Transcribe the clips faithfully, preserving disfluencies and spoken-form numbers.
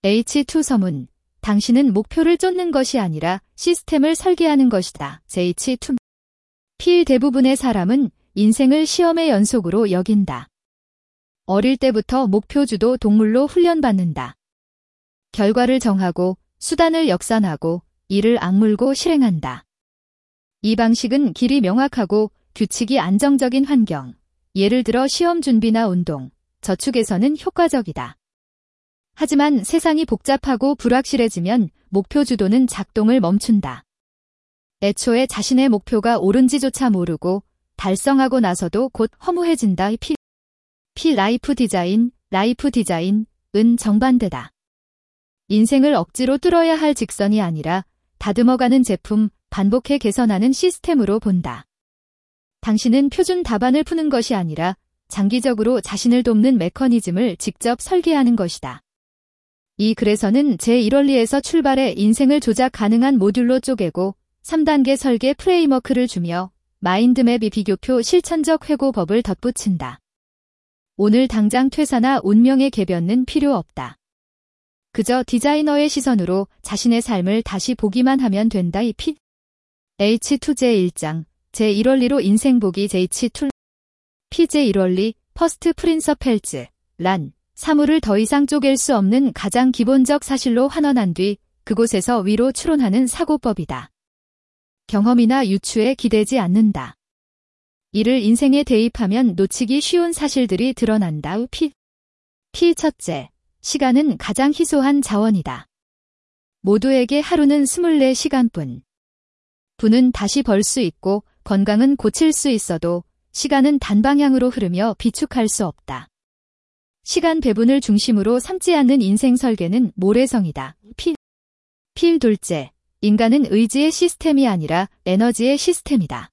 에이치 투 서문. 당신은 목표를 쫓는 것이 아니라 시스템을 설계하는 것이다. 에이치 투. P 대부분의 사람은 인생을 시험의 연속으로 여긴다. 어릴 때부터 목표주도 동물로 훈련받는다. 결과를 정하고 수단을 역산하고 이를 악물고 실행한다. 이 방식은 길이 명확하고 규칙이 안정적인 환경, 예를 들어 시험 준비나 운동, 저축에서는 효과적이다. 하지만 세상이 복잡하고 불확실해지면 목표 주도는 작동을 멈춘다. 애초에 자신의 목표가 옳은지조차 모르고 달성하고 나서도 곧 허무해진다. P. P 라이프 디자인, 라이프 디자인은 정반대다. 인생을 억지로 뚫어야 할 직선이 아니라 다듬어가는 제품, 반복해 개선하는 시스템으로 본다. 당신은 표준 답안을 푸는 것이 아니라 장기적으로 자신을 돕는 메커니즘을 직접 설계하는 것이다. 이 글에서는 제일 원리에서 출발해 인생을 조작 가능한 모듈로 쪼개고 삼 단계 설계 프레임워크를 주며 마인드맵이 비교표 실천적 회고법을 덧붙인다. 오늘 당장 퇴사나 운명의 개변은 필요 없다. 그저 디자이너의 시선으로 자신의 삶을 다시 보기만 하면 된다. 이 P. 에이치 투 제일 장, 제일 원리로 인생 보기. 에이치 투. P 제일 원리, 퍼스트 프린서펠즈, 란. 사물을 더 이상 쪼갤 수 없는 가장 기본적 사실로 환원한 뒤 그곳에서 위로 추론하는 사고법이다. 경험이나 유추에 기대지 않는다. 이를 인생에 대입하면 놓치기 쉬운 사실들이 드러난다. P. P 첫째, 시간은 가장 희소한 자원이다. 모두에게 하루는 이십사 시간뿐. 부는 다시 벌 수 있고 건강은 고칠 수 있어도 시간은 단방향으로 흐르며 비축할 수 없다. 시간 배분을 중심으로 삼지 않는 인생 설계는 모래성이다. P. P 둘째, 인간은 의지의 시스템이 아니라 에너지의 시스템이다.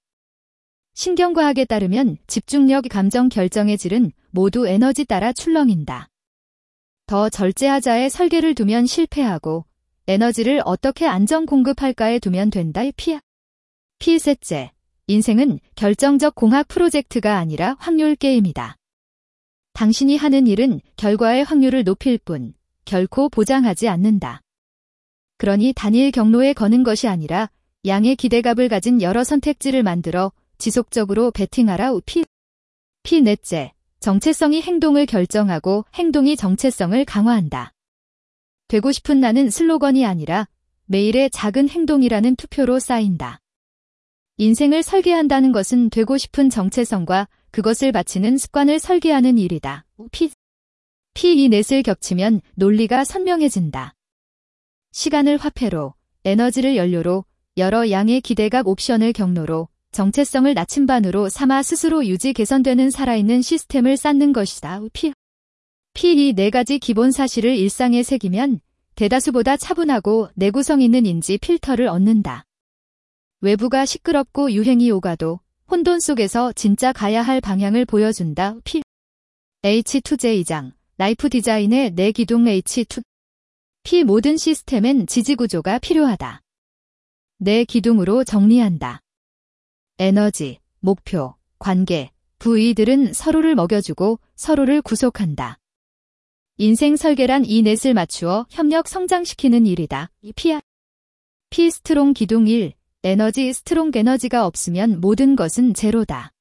신경과학에 따르면 집중력, 감정, 결정의 질은 모두 에너지 따라 출렁인다. 더 절제하자의 설계를 두면 실패하고 에너지를 어떻게 안정 공급할까에 두면 된다. P. P 셋째, 인생은 결정적 공학 프로젝트가 아니라 확률 게임이다. 당신이 하는 일은 결과의 확률을 높일 뿐 결코 보장하지 않는다. 그러니 단일 경로에 거는 것이 아니라 양의 기대값을 가진 여러 선택지를 만들어 지속적으로 베팅하라. P. P 넷째, 정체성이 행동을 결정하고 행동이 정체성을 강화한다. 되고 싶은 나는 슬로건이 아니라 매일의 작은 행동이라는 투표로 쌓인다. 인생을 설계한다는 것은 되고 싶은 정체성과 그것을 바치는 습관을 설계하는 일이다. P. P 이 넷을 겹치면 논리가 선명해진다. 시간을 화폐로, 에너지를 연료로, 여러 양의 기대값 옵션을 경로로, 정체성을 나침반으로 삼아 스스로 유지 개선되는 살아있는 시스템을 쌓는 것이다. P. P 이 네 가지 기본 사실을 일상에 새기면 대다수보다 차분하고 내구성 있는 인지 필터를 얻는다. 외부가 시끄럽고 유행이 오가도 혼돈 속에서 진짜 가야 할 방향을 보여준다. P. 에이치 투 제이 장, 라이프 디자인의 네 기둥. 에이치 투. P 모든 시스템엔 지지구조가 필요하다. 네 기둥으로 정리한다. 에너지, 목표, 관계, 부의들은 서로를 먹여주고 서로를 구속한다. 인생 설계란 이 넷을 맞추어 협력 성장시키는 일이다. P. P 스트롱 기둥 일. 에너지. 스트롱 에너지가 없으면 모든 것은 제로다.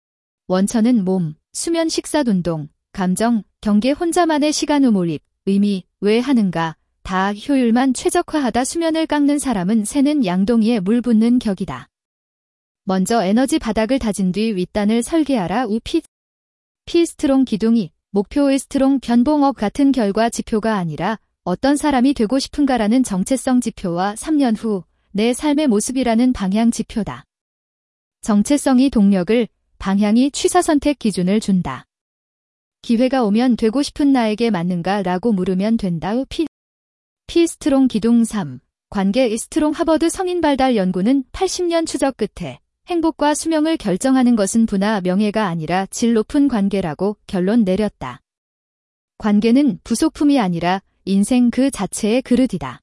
원천은 몸, 수면, 식사, 운동, 감정, 경계, 혼자만의 시간, 후 몰입, 의미, 왜 하는가, 다 효율만 최적화하다. 수면을 깎는 사람은 새는 양동이에 물 붓는 격이다. 먼저 에너지 바닥을 다진 뒤 윗단을 설계하라. P. P 스트롱 기둥 이. 목표의 스트롱 변봉업 같은 결과 지표가 아니라 어떤 사람이 되고 싶은가라는 정체성 지표와 삼 년 후 내 삶의 모습이라는 방향 지표다. 정체성이 동력을, 방향이 취사선택 기준을 준다. 기회가 오면 되고 싶은 나에게 맞는가 라고 물으면 된다. P. P 스트롱 기둥 삼. 관계. 스트롱 하버드 성인 발달 연구는 팔십 년 추적 끝에 행복과 수명을 결정하는 것은 부나 명예가 아니라 질 높은 관계라고 결론 내렸다. 관계는 부속품이 아니라 인생 그 자체의 그릇이다.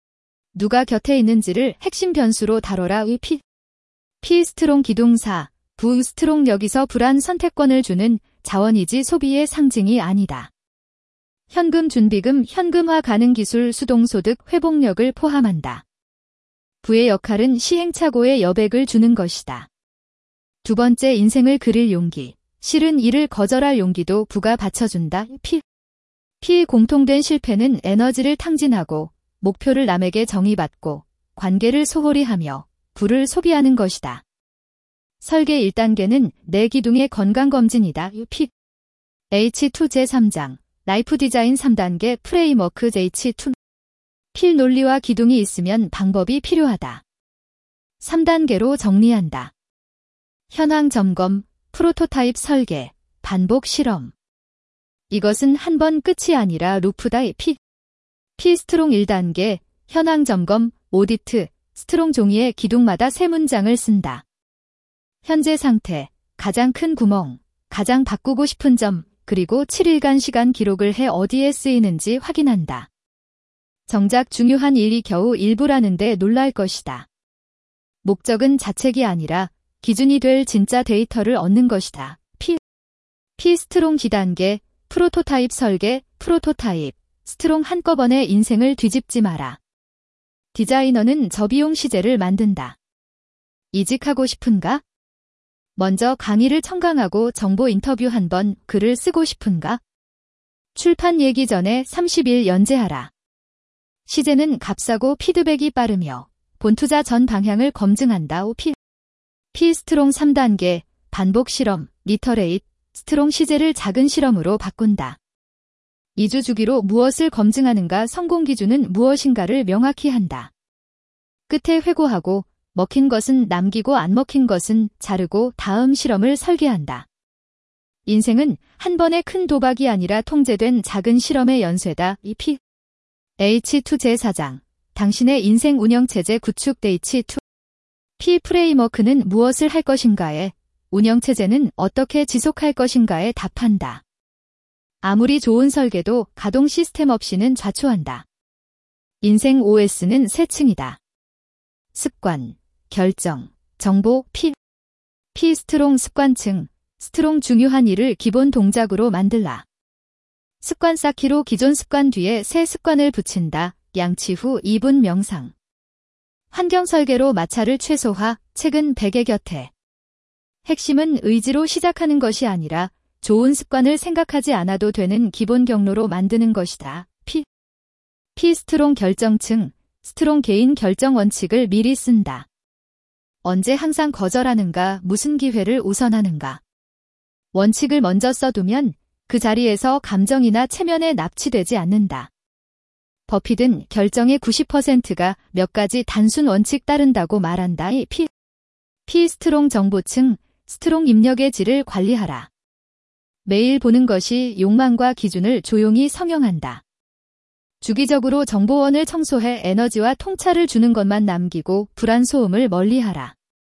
누가 곁에 있는지를 핵심 변수로 다뤄라. P. P 스트롱 기둥 사. 부 스트롱 여기서 불안 선택권을 주는 자원이지 소비의 상징이 아니다. 현금 준비금, 현금화 가능 기술, 수동소득, 회복력을 포함한다. 부의 역할은 시행착오에 여백을 주는 것이다. 두 번째, 인생을 그릴 용기. 싫은 일을 거절할 용기도 부가 받쳐준다. P. P. 공통된 실패는 에너지를 탕진하고 목표를 남에게 정의받고 관계를 소홀히 하며 부를 소비하는 것이다. 설계 일 단계는 내 기둥의 건강검진이다. P. 에이치 투 제삼 장 라이프 디자인 삼 단계 프레임워크 에이치 투. 필 논리와 기둥이 있으면 방법이 필요하다. 삼 단계로 정리한다. 현황 점검, 프로토타입 설계, 반복 실험. 이것은 한 번 끝이 아니라 루프다. P. P 스트롱 일 단계, 현황 점검, 오디트, 스트롱 종이에 기둥마다 세 문장을 쓴다. 현재 상태, 가장 큰 구멍, 가장 바꾸고 싶은 점, 그리고 칠 일간 시간 기록을 해 어디에 쓰이는지 확인한다. 정작 중요한 일이 겨우 일부라는데 놀랄 것이다. 목적은 자책이 아니라 기준이 될 진짜 데이터를 얻는 것이다. P. P 스트롱 이 단계, 프로토타입 설계, 프로토타입, 스트롱 한꺼번에 인생을 뒤집지 마라. 디자이너는 저비용 시제를 만든다. 이직하고 싶은가? 먼저 강의를 청강하고 정보 인터뷰 한 번, 글을 쓰고 싶은가? 출판 예기 전에 삼십 일 연재하라. 시제는 값싸고 피드백이 빠르며 본투자 전 방향을 검증한다. P. P 스트롱 삼 단계, 반복 실험, 리터레잇, 스트롱 시제를 작은 실험으로 바꾼다. 이 주 주기로 무엇을 검증하는가, 성공 기준은 무엇인가를 명확히 한다. 끝에 회고하고 먹힌 것은 남기고 안 먹힌 것은 자르고 다음 실험을 설계한다. 인생은 한 번의 큰 도박이 아니라 통제된 작은 실험의 연쇄다. 이 P. 에이치 투 제사 장, 당신의 인생 운영체제 구축 에이치 투. P 프레임워크는 무엇을 할 것인가에, 운영체제는 어떻게 지속할 것인가에 답한다. 아무리 좋은 설계도 가동 시스템 없이는 좌초한다. 인생 오에스는 세 층이다. 습관, 결정, 정보, P. P 스트롱 습관층, 스트롱 중요한 일을 기본 동작으로 만들라. 습관 쌓기로 기존 습관 뒤에 새 습관을 붙인다. 양치 후 이 분 명상. 환경 설계로 마찰을 최소화, 책은 베개 곁에. 핵심은 의지로 시작하는 것이 아니라 좋은 습관을 생각하지 않아도 되는 기본 경로로 만드는 것이다. P. P 스트롱 결정층, 스트롱 개인 결정 원칙을 미리 쓴다. 언제 항상 거절하는가, 무슨 기회를 우선하는가. 원칙을 먼저 써두면 그 자리에서 감정이나 체면에 납치되지 않는다. 버핏은 결정의 구십 퍼센트가 몇 가지 단순 원칙 따른다고 말한다. P. P 스트롱 정보층, 스트롱 입력의 질을 관리하라. 매일 보는 것이 욕망과 기준을 조용히 성형한다. 주기적으로 정보원을 청소해 에너지와 통찰을 주는 것만 남기고 불안 소음을 멀리하라.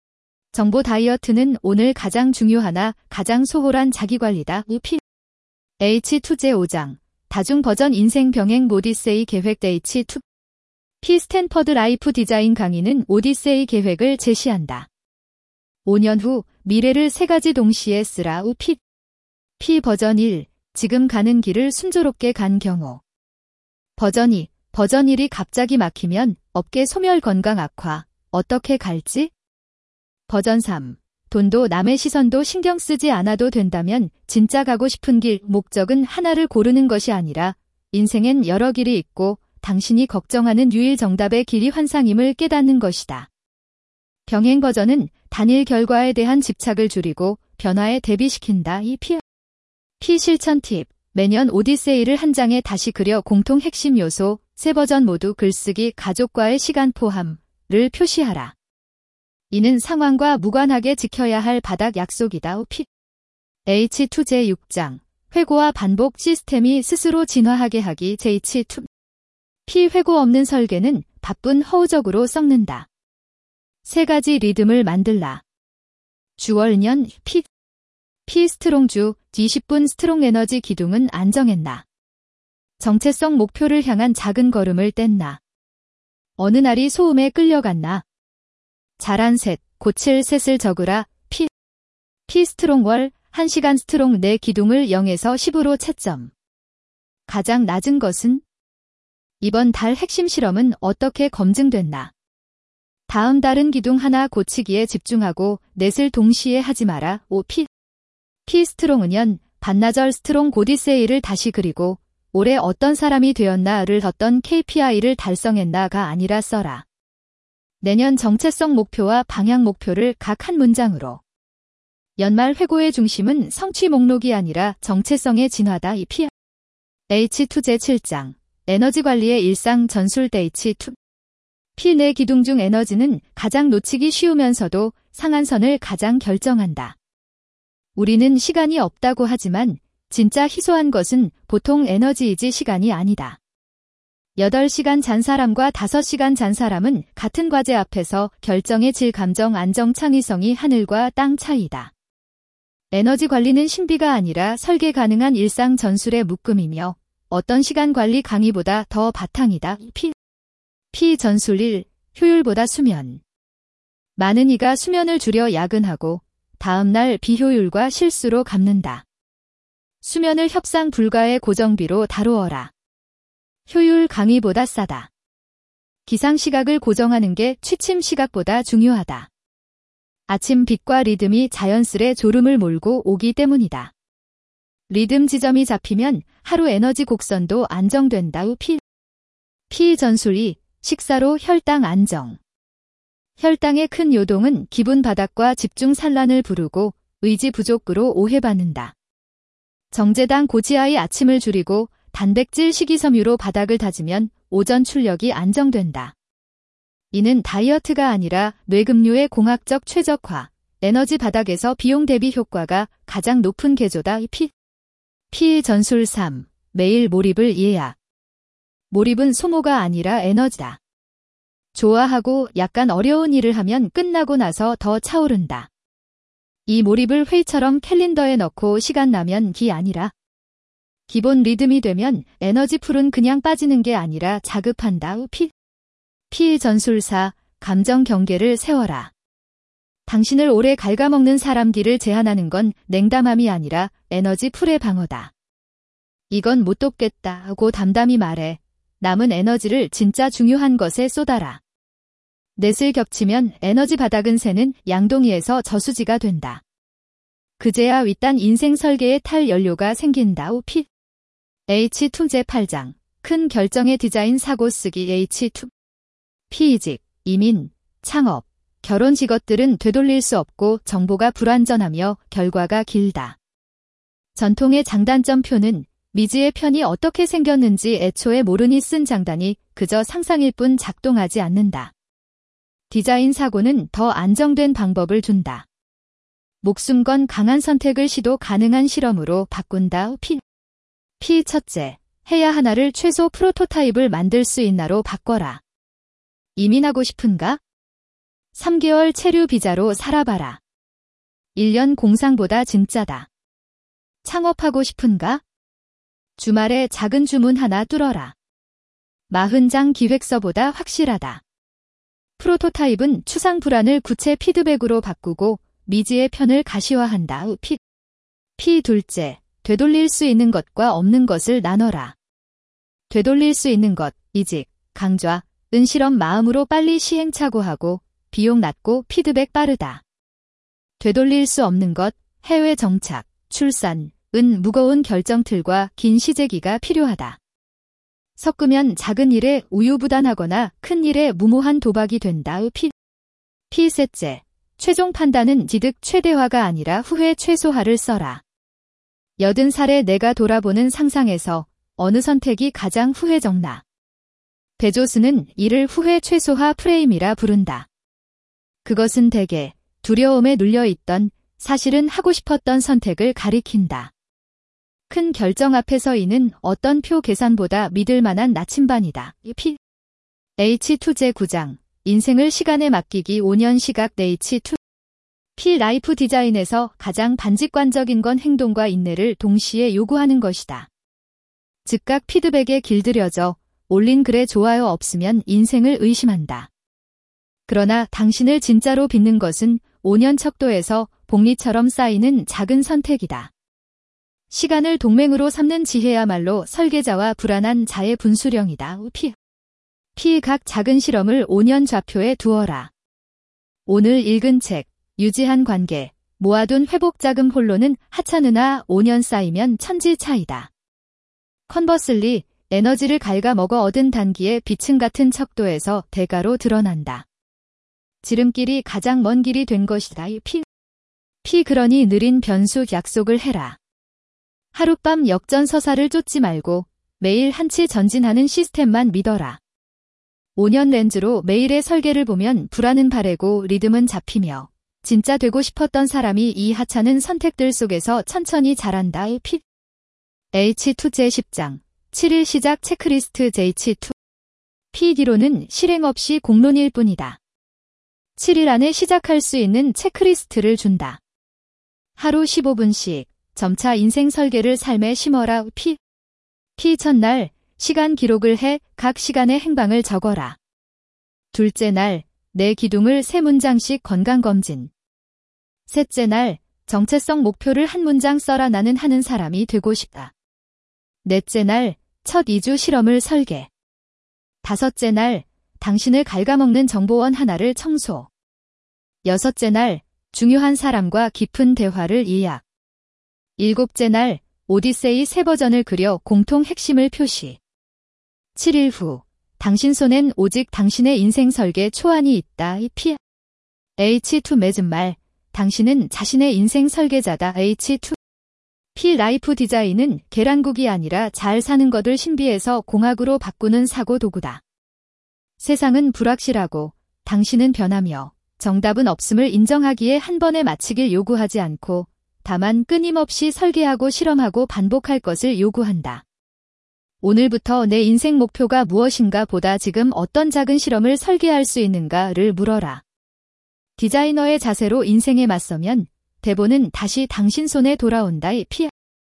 정보 다이어트는 오늘 가장 중요하나 가장 소홀한 자기관리다. P. 에이치 투 제 오 장, 다중 버전 인생 병행 오디세이 계획 에이치 투. P 스탠퍼드 라이프 디자인 강의는 오디세이 계획을 제시한다. 오 년 후 미래를 세 가지 동시에 쓰라. P. P 버전 일, 지금 가는 길을 순조롭게 간 경우. 버전 이, 버전 일이 갑자기 막히면 업계 소멸, 건강 악화, 어떻게 갈지? 버전 삼, 돈도 남의 시선도 신경 쓰지 않아도 된다면 진짜 가고 싶은 길, 목적은 하나를 고르는 것이 아니라 인생엔 여러 길이 있고 당신이 걱정하는 유일 정답의 길이 환상임을 깨닫는 것이다. 병행 버전은 단일 결과에 대한 집착을 줄이고 변화에 대비시킨다. 이 P. P 실천 팁, 매년 오디세이를 한 장에 다시 그려 공통 핵심 요소, 세 버전 모두 글쓰기, 가족과의 시간 포함을 표시하라. 이는 상황과 무관하게 지켜야 할 바닥 약속이다. P. 에이치 투 제 육 장, 회고와 반복 시스템이 스스로 진화하게 하기 에이치 투. P 회고 없는 설계는 바쁜 허우적으로 썩는다. 세 가지 리듬을 만들라. 주월년 P. P 스트롱 주, 이십 분 스트롱 에너지 기둥은 안정했나. 정체성 목표를 향한 작은 걸음을 뗐나. 어느 날이 소음에 끌려갔나. 잘한 셋, 고칠 셋을 적으라. P. P 스트롱 월, 한 시간 스트롱 내 기둥을 영에서 십으로 채점. 가장 낮은 것은? 이번 달 핵심 실험은 어떻게 검증됐나? 다음 달은 기둥 하나 고치기에 집중하고 넷을 동시에 하지 마라. 오. 피. P 스트롱은연 반나절 스트롱 고디세이를 다시 그리고 올해 어떤 사람이 되었나를 어떤 케이피아이를 달성했나가 아니라 써라. 내년 정체성 목표와 방향 목표를 각 한 문장으로. 연말 회고의 중심은 성취 목록이 아니라 정체성의 진화다. 이 피. 에이치 투 제칠 장 에너지 관리의 일상 전술 에이치 투. P 내 기둥 중 에너지는 가장 놓치기 쉬우면서도 상한선을 가장 결정한다. 우리는 시간이 없다고 하지만 진짜 희소한 것은 보통 에너지이지 시간이 아니다. 여덟 시간 잔 사람과 다섯 시간 잔 사람은 같은 과제 앞에서 결정의 질, 감정, 안정, 창의성이 하늘과 땅 차이다. 에너지 관리는 신비가 아니라 설계 가능한 일상 전술의 묶음이며 어떤 시간 관리 강의보다 더 바탕이다. P. P 전술 일. 효율보다 수면. 많은 이가 수면을 줄여 야근하고 다음날 비효율과 실수로 갚는다. 수면을 협상 불가의 고정비로 다루어라. 효율 강의보다 싸다. 기상 시각을 고정하는 게 취침 시각보다 중요하다. 아침 빛과 리듬이 자연스레 졸음을 몰고 오기 때문이다. 리듬 지점이 잡히면 하루 에너지 곡선도 안정된다. P. P 전술이 식사로 혈당 안정. 혈당의 큰 요동은 기분 바닥과 집중 산란을 부르고 의지 부족으로 오해받는다. 정제당 고지하의 아침을 줄이고 단백질 식이섬유로 바닥을 다지면 오전 출력이 안정된다. 이는 다이어트가 아니라 뇌급류의 공학적 최적화, 에너지 바닥에서 비용 대비 효과가 가장 높은 개조다. P. P 전술 삼. 매일 몰입을 예약. 몰입은 소모가 아니라 에너지다. 좋아하고 약간 어려운 일을 하면 끝나고 나서 더 차오른다. 이 몰입을 회의처럼 캘린더에 넣고 시간 나면 기 아니라 기본 리듬이 되면 에너지 풀은 그냥 빠지는 게 아니라 자급한다. P. P 전술 사. 감정 경계를 세워라. 당신을 오래 갉아먹는 사람들을 제한하는 건 냉담함이 아니라 에너지 풀의 방어다. 이건 못 돕겠다 하고 담담히 말해. 남은 에너지를 진짜 중요한 것에 쏟아라. 넷을 겹치면 에너지 바닥은 새는 양동이에서 저수지가 된다. 그제야 윗단 인생 설계의 탈 연료가 생긴다. P. 에이치 투 제팔 장 큰 결정의 디자인 사고 쓰기. 에이치 투. P 이직, 이민, 창업, 결혼 직업들은 되돌릴 수 없고 정보가 불완전하며 결과가 길다. 전통의 장단점표는 미지의 편이 어떻게 생겼는지 애초에 모르니 쓴 장단이 그저 상상일 뿐 작동하지 않는다. 디자인 사고는 더 안정된 방법을 준다. 목숨 건 강한 선택을 시도 가능한 실험으로 바꾼다. P. P 첫째, 해야 하나를 최소 프로토타입을 만들 수 있나로 바꿔라. 이민하고 싶은가? 삼 개월 체류 비자로 살아봐라. 일 년 공상보다 진짜다. 창업하고 싶은가? 주말에 작은 주문 하나 뚫어라. 사십 장 기획서보다 확실하다. 프로토타입은 추상 불안을 구체 피드백으로 바꾸고 미지의 편을 가시화한다. P. P 둘째, 되돌릴 수 있는 것과 없는 것을 나눠라. 되돌릴 수 있는 것, 이직, 강좌, 은 실험 마음으로 빨리 시행착오하고 비용 낮고 피드백 빠르다. 되돌릴 수 없는 것, 해외 정착, 출산, 은 무거운 결정틀과 긴 시제기가 필요하다. 섞으면 작은 일에 우유부단하거나 큰 일에 무모한 도박이 된다. P. P 셋째, 최종 판단은 지득 최대화가 아니라 후회 최소화를 써라. 여든 살에 내가 돌아보는 상상에서 어느 선택이 가장 후회 적나. 베조스는 이를 후회 최소화 프레임이라 부른다. 그것은 대개 두려움에 눌려있던 사실은 하고 싶었던 선택을 가리킨다. 큰 결정 앞에서 이는 어떤 표 계산보다 믿을 만한 나침반이다. P. 에이치 투 제 구 장 인생을 시간에 맡기기 오 년 시각. 에이치 투. P 라이프 디자인에서 가장 반직관적인 건 행동과 인내를 동시에 요구하는 것이다. 즉각 피드백에 길들여져 올린 글에 좋아요 없으면 인생을 의심한다. 그러나 당신을 진짜로 빚는 것은 오 년 척도에서 복리처럼 쌓이는 작은 선택이다. 시간을 동맹으로 삼는 지혜야말로 설계자와 불안한 자의 분수령이다. 피. 피 각 작은 실험을 오 년 좌표에 두어라. 오늘 읽은 책, 유지한 관계, 모아둔 회복자금 홀로는 하찮으나 오 년 쌓이면 천지 차이다. 컨버슬리, 에너지를 갉아먹어 얻은 단기의 비층 같은 척도에서 대가로 드러난다. 지름길이 가장 먼 길이 된 것이다. 피. 피 그러니 느린 변수 약속을 해라. 하룻밤 역전서사를 쫓지 말고 매일 한치 전진하는 시스템만 믿어라. 오 년 렌즈로 매일의 설계를 보면 불안은 바래고 리듬은 잡히며 진짜 되고 싶었던 사람이 이 하찮은 선택들 속에서 천천히 자란다. 피. 에이치 투 제십 장 칠 일 시작 체크리스트 제이치 투. 피디로는 실행 없이 공론일 뿐이다. 칠 일 안에 시작할 수 있는 체크리스트를 준다. 하루 십오 분씩 점차 인생 설계를 삶에 심어라. 피. 피 첫날 시간 기록을 해 각 시간의 행방을 적어라. 둘째 날 내 기둥을 세 문장씩 건강검진. 셋째 날 정체성 목표를 한 문장 써라. 나는 하는 사람이 되고 싶다. 넷째 날 첫 이 주 실험을 설계. 다섯째 날 당신을 갉아먹는 정보원 하나를 청소. 여섯째 날 중요한 사람과 깊은 대화를 예약. 일곱째 날 오디세이 새 버전을 그려 공통 핵심을 표시. 칠 일 후 당신 손엔 오직 당신의 인생 설계 초안이 있다. 피. 에이치 투 맺은 말 당신은 자신의 인생 설계자다. 에이치 투. 피 라이프 디자인은 계란국이 아니라 잘 사는 것을 신비에서 공학으로 바꾸는 사고 도구다. 세상은 불확실하고 당신은 변하며 정답은 없음을 인정하기에 한 번에 마치길 요구하지 않고 다만 끊임없이 설계하고 실험하고 반복할 것을 요구한다. 오늘부터 내 인생 목표가 무엇인가 보다 지금 어떤 작은 실험을 설계할 수 있는가를 물어라. 디자이너의 자세로 인생에 맞서면 대본은 다시 당신 손에 돌아온다. 피.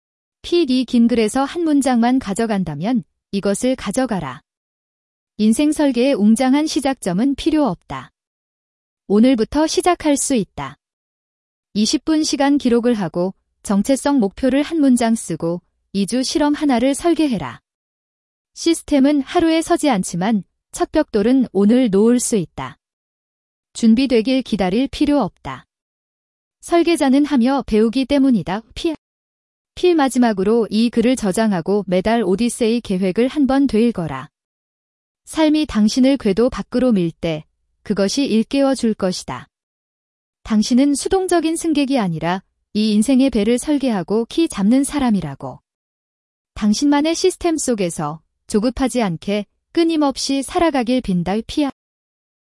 피 이 긴 글에서 한 문장만 가져간다면 이것을 가져가라. 인생 설계의 웅장한 시작점은 필요 없다. 오늘부터 시작할 수 있다. 이십 분 시간 기록을 하고 정체성 목표를 한 문장 쓰고 이 주 실험 하나를 설계해라. 시스템은 하루에 서지 않지만 첫 벽돌은 오늘 놓을 수 있다. 준비되길 기다릴 필요 없다. 설계자는 하며 배우기 때문이다. 피. 피 마지막으로 이 글을 저장하고 매달 오디세이 계획을 한 번 되읽어라. 삶이 당신을 궤도 밖으로 밀 때 그것이 일깨워 줄 것이다. 당신은 수동적인 승객이 아니라 이 인생의 배를 설계하고 키 잡는 사람이라고. 당신만의 시스템 속에서 조급하지 않게 끊임없이 살아가길 빈다. 피.